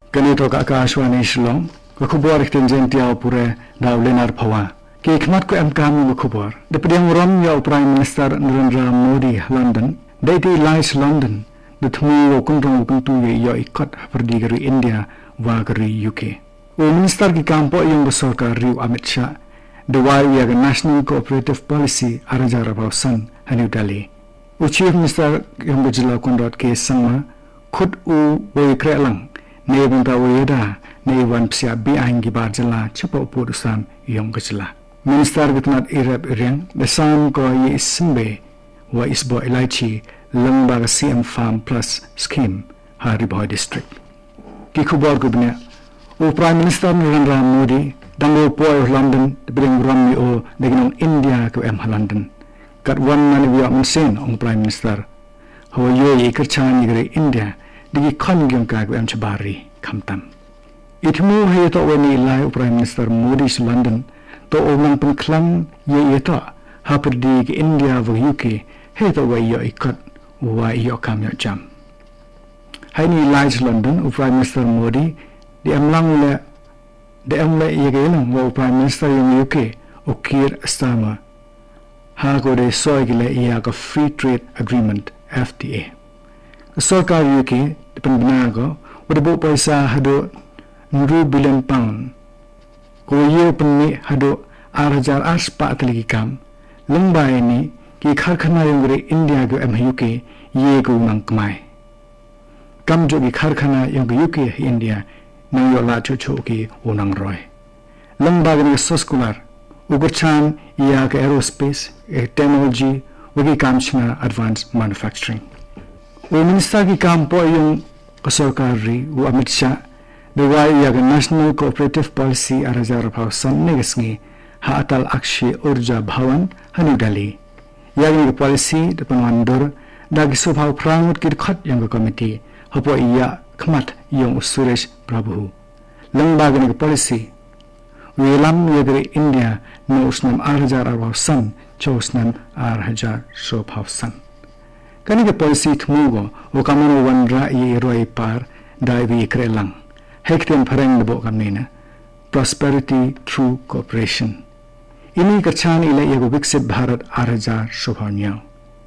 Ganito ka Akashwani Shillong, Kakubor Tinjen Tiao Pure, Dao Lenar Pawa. Ki khmat ko am kamu Kakubor. The Padiang Rom Yao Prime Minister Narendra Modi, London. Daiti Lies London. The Tumu Kuntung Kuntu Yo Ikot Perdigari India, Wagari UK. O Minister ki kampo yung Basorka Riu Amit Shah. The Waiyaga National Cooperative Policy Arajara Bausan, New Delhi. O Chief Minister yung Bajila Kondot K. Sangma, Khut U Wai Krelang. Nebunta Weda, Nevan Psia Biang Gibarjala, Chapa Purusan, Yong Gajala. Minister Gitnat Irab Iriang, the Sam Go Ye Simbe, Wa Isbo Elaichi, Langbaga CM Farm Plus Scheme, Hariboy District. Kikubor Gubne, O Prime Minister Narendra Modi, Dango Boy of London, the Bring Romney O, the Gnong India to M. London. Got one man of your Munsin on Prime Minister. How ye Kirchan Yigre India. Digi kongyong kagu am chabari kamtam. Itmu hay to weni lai Prime Minister Modi's London to omang pengklam ye to haperdi ke India vo UK hay to way yo ikot wa yo kam yo jam. Hay ni lai London Prime Minister Modi di amlang le ye gelang wa Prime Minister yung UK o Keir Starmer ha ko de soigile iya ka Free Trade Agreement FTA. Sarkar UK depan benago berbo paisa hado £1 billion ko ye penni hado arjar aspa atligi kam lengba ini ki kharkhana yung gre India go UK ye go nang kmai kam jo ki kharkhana yung UK India nang yo la chu ki unang roy lengba gre soskular ugerchan ya ka aerospace technology wagi kam china advanced manufacturing. O Minister ki kampo yung kasarkari o Amit Shah the Waiyaga National Cooperative Policy Arajar Bausan negasngi haatal akshe urja bhawan New Delhi. Yagni policy the panwandor dagi subhaw prangut kirkhat yung committee hapo iya khmat yung Suresh Prabhu. Langbagani policy wilam yagri India no usnam Arajar Bausan chosnam Arajar Shobhausan. Kani ke policy thmugo o kamano wanra ye roi par dai krelang hekten phareng bo kamnina prosperity through cooperation ini kachan ile yego viksit bharat arja shobhanya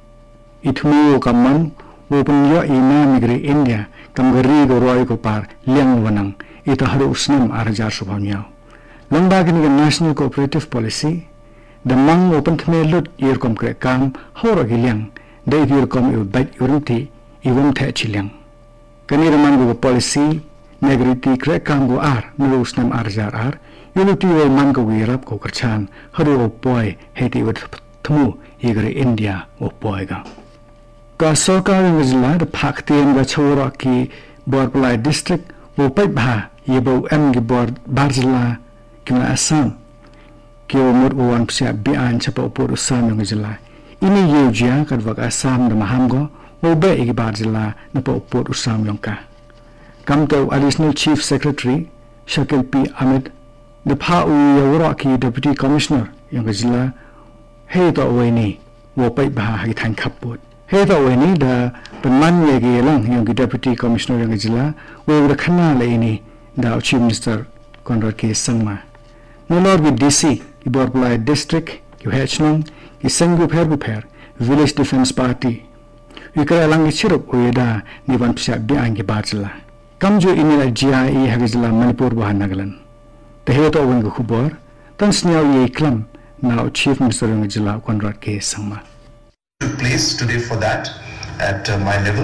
ithmugo kamman open yo ina migre India kamgari go roi ko par liang wanang ita haru usnam arja shobhanya lamba kini national cooperative policy the mang open thme lut yer kom kre kam horo gilyang dai vir kom u bat urumti iwum the chilyang kani raman go policy negriti kre kam go ar nurus nam arjar ar unity we man go wirap ko karchan haru boy heti wit thmu yigre India o boy ga ka sarkar ngizla the phakten ga chora ki borpalai district o pai bha yebo am gi bor barjla kina asam ki o mur o wan psia bi an chapa por usam ngizla ini yujia kadwak asam na mahamgo o be igi barjla na po por usam yongka kamto additional chief secretary Shakil P Ahmed the pha u yawra ki deputy commissioner yongzila he to weni wo pai ba hi than khaput he to weni da panman ye ge lang yong deputy commissioner yongzila wo da khana le ni da chief minister Conrad K Sangma no lord with DC Iborpalai district you hechnong ki sengu pher village defense party ikra lang chirop oeda nivan psa bi angi barjla kamjo inila GIE hagizla Manipur bahanagalan the head of wing khubor tan snyao ye klam now chief minister ng jila Conrad K Sangma took place today for that at my level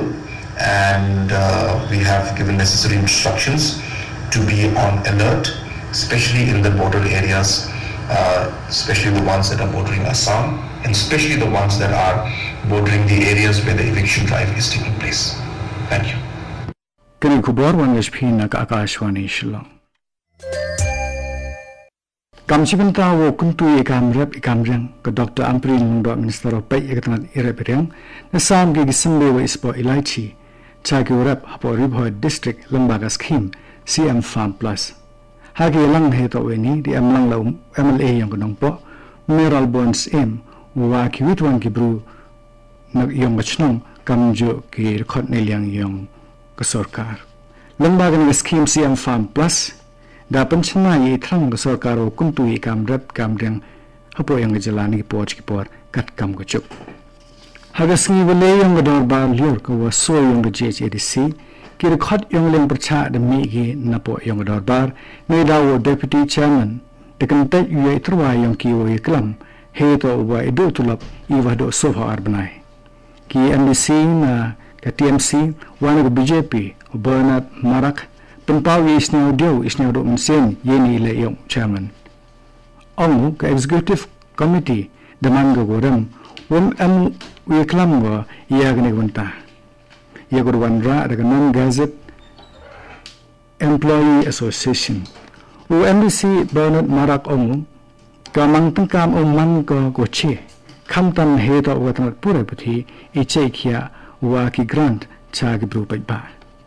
and we have given necessary instructions to be on alert especially in the border areas especially the ones that are bordering Assam and especially the ones that are bordering the areas where the eviction drive is taking place. Thank you. Kani kubor wan HP na ka Akashwani Shillong. Kamchibanta wo kuntu ikamrep ikamreng ka Dr. Ampri Lungdo Minister of Pay Ekatanat Irepereng na sam gi gisimbe wa ispo ilaichi chagi rep hapo Ribhoy District Lambaga Scheme CM Farm Plus. Hagi lang heto weni di amlang la MLA yang kunong po Mineral Bonds M wa kiwitwan ki bru nag yung machnong kamjo ki record nilyang yung kasorkar lembaga ng scheme CM Farm Plus dapat senai trang ke sarkaro kuntui kamrat kamdeng hapo yang ngejalani poch kipor kat kam kucuk hagas ngi wale yang gedor bar liur ke waso yang de JHDC kira khot yang leng percha demi gi napo yang gedor bar ne dawo deputy chairman dekan tet yue trwa yang kiwo iklam he to wa edu tulap iwa do sofa arbanai ki MDC na ke TMC wana ke BJP Bernard Marak penpau isnau do mensen yeni le yang chairman Ongu ke executive committee deman go gorem iklam go iya gane gunta ia gurwanra daga non gazette employee association MDC Bernard Marak Ongu kamang tengkam man ko goche kamtan he to watnat pura puthi iche khia wa ki grant cha gi bru ba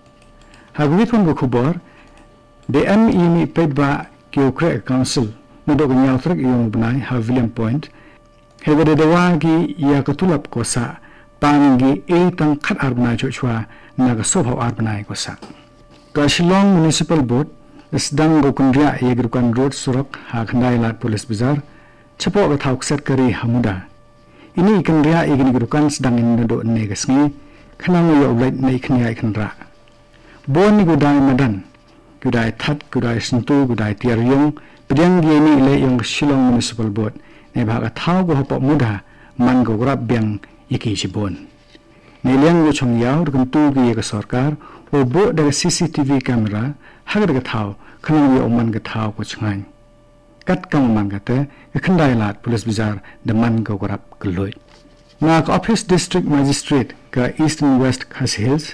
hagwit pon go khubor de mi pedba ki okre council no do nyal trek yung bnai ha William Point hegade de wa gi ya ka tulap ko sa pangi e tang khat arbna chwa naga sobha arbna ko sa ka Shillong Municipal Board Isdang go kundria yegrukan road surak ha khandai lat police bazar chapo ga thau set kari hamuda ini kundria yegrukan sedang indo ne gasngi khanang yo lait nei khnia khandra bon ni gudai madan gudai that gudai sentu gudai tiaryong pedang geni le yung Shillong Municipal Board ne bhaga thau go hapo muda man go grab biang yeki sibon ne liang go chong yaw rukun tu gi ga sarkar o bo da CCTV camera hagar ga thau khanang yo man ga thau ko chngai kat kam man ga te khandai lat police bizar de man go grab kloi na office district magistrate ka east and west khas hills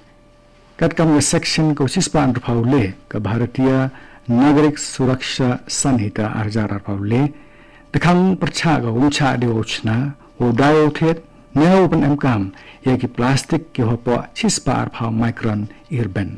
kat kam section ko sispan rpaule ka bharatiya nagarik suraksha sanhita arjar rpaule dekhang percha ga umcha de ochna o dayo thet ne open amkam ye ki plastic ki hopo sispa arpha micron irban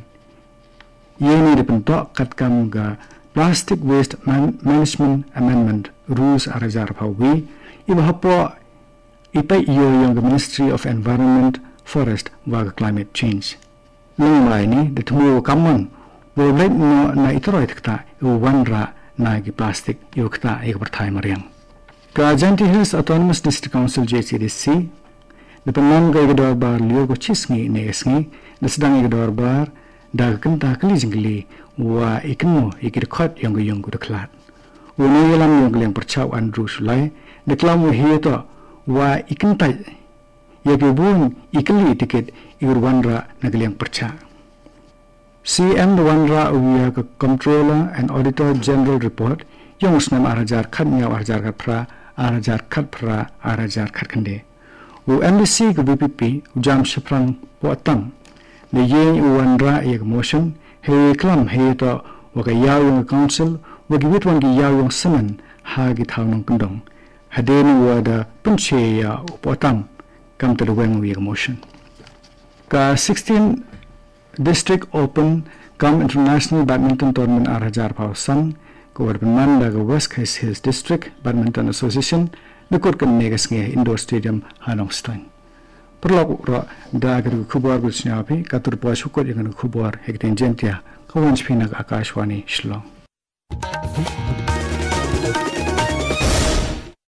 ye ni de punto kat kam ga plastic waste management amendment rules arjar rpawi iba hopo ipai yo yung Ministry of Environment Forest wa Climate Change Lumai ni de tumu kamon bo let no na itroi takta u wanra na gi plastic yu kta ek berthai mariang ka Janti Hills Autonomous District Council JCDC de penon ga gedor bar liu go chisngi ne esngi de sedang gedor bar da kenta kli jingli wa ikno ikir khot yang de klat u ne yelam yung leng perchau andru sulai de klam hieto wa ikentai yagi bun ikli tiket iur wanra nagliang percha CM wanra uya ka Comptroller and Auditor General Report yung snam arajar khat nya arajar khat pra arajar khat khande u MDC ka BPP jam shprang potang le ye wanra yag motion he klam he to wa ka yaw council wa gi wit wan gi yaw saman ha gi thawnong kundong hadeni wa da punche ya potang come to the wing with motion. Ka 16 District Open Come International Badminton Tournament Arajar Pausan ko berpeman daga West Coast Hills District Badminton Association dekor kan negas nge indoor stadium Hanongstein. Perlu ro daga kubar gusnya api katur pas hukut yang kubar hekten jentia kawan spinak Akashwani Shillong.